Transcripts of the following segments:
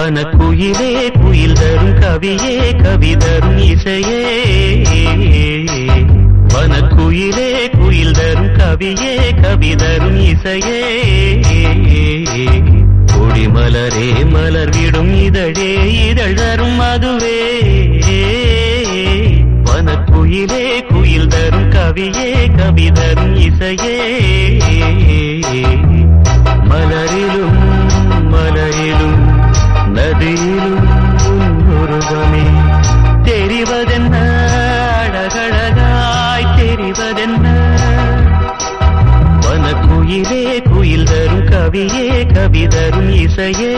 வனக்குயிலே குயில் தரும் கவியே கவி தரும் இசையே வனக்குயிலே குயில் தரும் கவியே கவி தரும் இசையே கொடிமலரே மலர் விடும் இதழே இதழ் தரும் மதுவே வனக்குயிலே குயில் தரும் கவியே கவி தரும் இசையே மலரிலும் மலரிலும் நதியிலும் உருவமே தெரிவதென்ன அழகழகாய் தெரிவதென்ன வனக்குயிலே குயில் தரும் கவியே கவி தரும் இசையே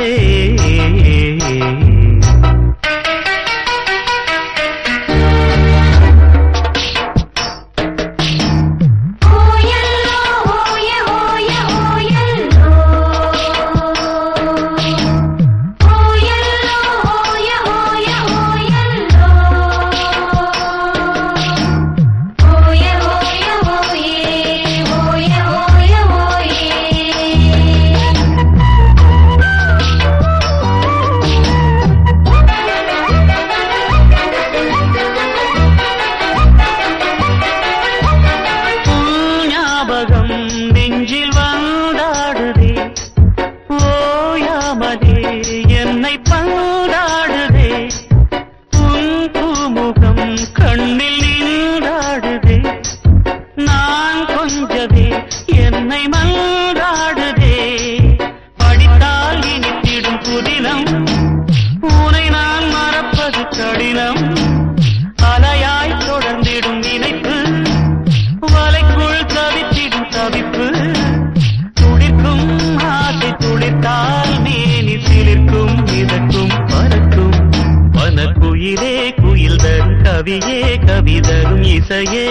நெஞ்சில் வந்தாடுதே ஓயாமதே என்னை பந்தாடுதே உன் பூமுகம் கண்ணில் நின்றாடுதே நான் கொஞ்சதே என்னை மன்றாடுதே படித்தால் இனித்திடும் புதினம் உனை நான் மறப்பது கடினம் அலையாய் தொடர்ந்திடும் நினைப்பு வலைக்குள் தவித்திடும் தவிப்பு துடிக்கும் ஆசை துளித்தால் மேனி சிலிர்க்கும் மிதக்கும் பறக்கும் வனக்குயிலே குயில் தரும் கவியே கவி தரும் இசையே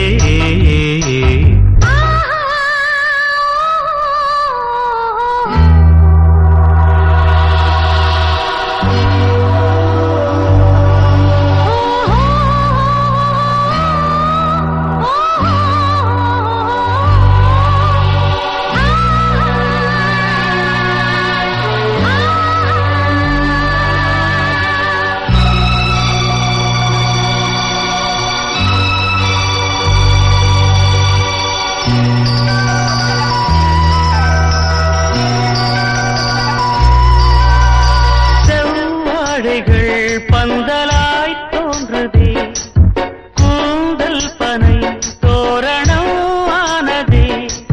பந்தலாய் தோன்றதே கூந்தல் பனை தோரணம் ஆனதே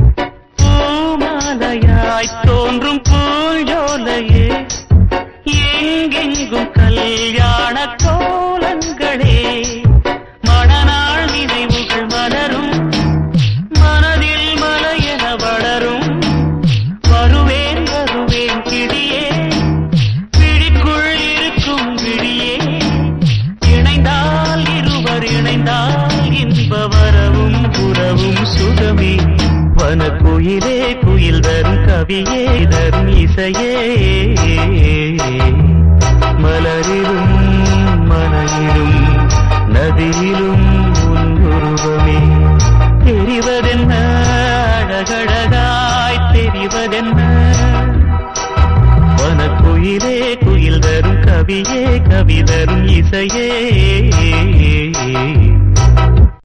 பூமாலையாய் தோன்றும் பூஞ்சோலையே எங்கெங்கும் கல்யாண கோலங்களே மணநாள் நினைவுகள் மலரும் மனதில் மலையென வளரும் வருவேன் வருவேன் கிளியே இணைந்தால் இன்ப வரவும் புறவும் சுகமே வனக்குயிலே குயில் தரும் கவியே தரும் இசையே மலரிலும் மலையிலும் நதியிலும் உன் உருவமே தெரிவதென்ன அழகழகாய் தெரிவதென்ன வனக்குயிலே குயில் தரும் கவியே கவி தரும் இசையே